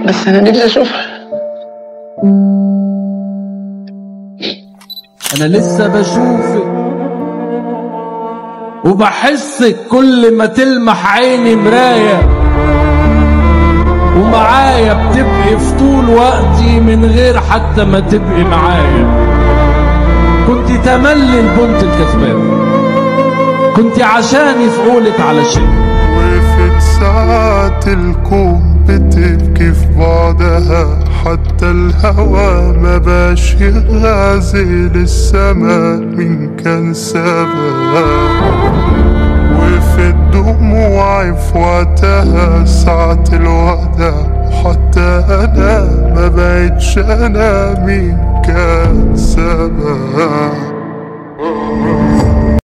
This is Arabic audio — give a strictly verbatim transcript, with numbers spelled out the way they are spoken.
بس انا نفسي اشوفها. انا لسه بشوفك وبحسك كل ما تلمح عيني مراية، ومعايا بتبقي في طول وقتي من غير حتى ما تبقي معايا. كنت تملي البنت الكذبان، كنت عشاني في قولك على شيء. وقفت ساعات الكون بتبكي في بعدها، حتى الهوى ما باش يغازل السماء من كان سبب. وقفت دموعي في وقتها ساعة الوداع، حتى أنا ما بقتش أنا مين كان سبب.